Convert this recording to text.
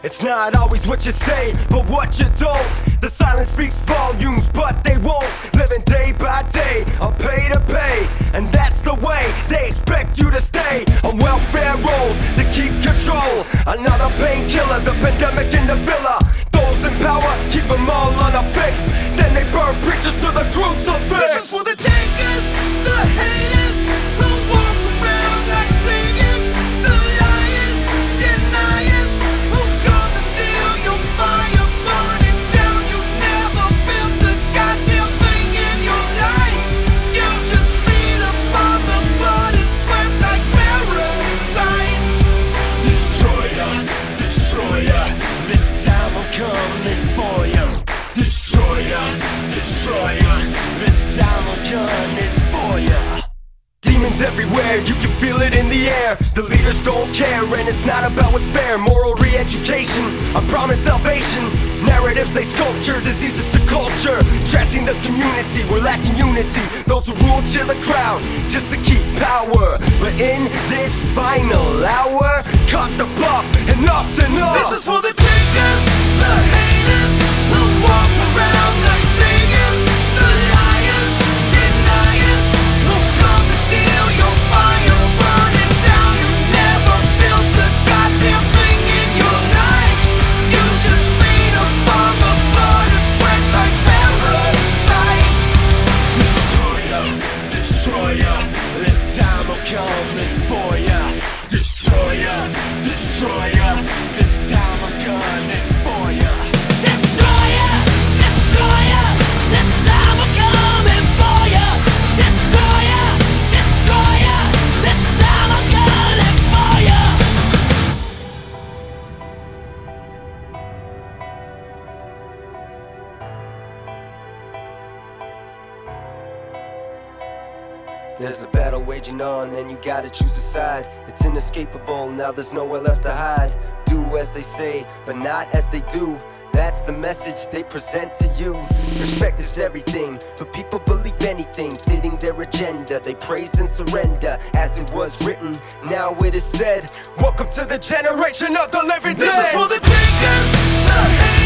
It's not always what you say, but what you don't. The silence speaks volumes, but they won't. Living day by day, on pay to pay, and that's the way they expect you to stay on welfare rolls to keep control. Another painkiller, the pandemic in the villa. Those in power keep them all on a fix, then they burn preachers to the crucifix. This is for the takers, the haters, who walk around like singers, the liars, deniers, who come to steal your fire, burn it down. You never built a goddamn thing in your life. You just feed upon the blood and sweat like parasites. Destroyer, destroyer, this time I'm coming for you. Destroyer, destroyer, this time I'm coming for you. Demons everywhere, you can feel it in the air. The leaders don't care, and it's not about what's fair. Moral re-education, I promise salvation. Narratives they sculpture, disease it's a culture. Trashing the community, we're lacking unity. Those who rule cheer the crowd, just to keep power. But in this final hour, cut the bluff, enough's enough. This is for the takers, the haters, who walk around like singers, the liars, deniers, who come to steal your fire, burn it down. You never built a goddamn thing in your life. You just feed upon the blood and sweat like parasites. Destroyer, destroyer, this time I'm coming for ya. Destroyer, destroyer, this time I'm coming for ya. Destroyer, destroyer, this time I'm coming for ya. Destroyer, destroyer, this time I'm coming for ya. There's a battle waging on and you gotta choose a side. It's inescapable, now there's nowhere left to hide. Do as they say, but not as they do. That's the message they present to you. Perspective's everything, but people believe anything fitting their agenda. They praise and surrender as it was written, now it is said. Welcome to the generation of the living dead. This is for the takers, the haters.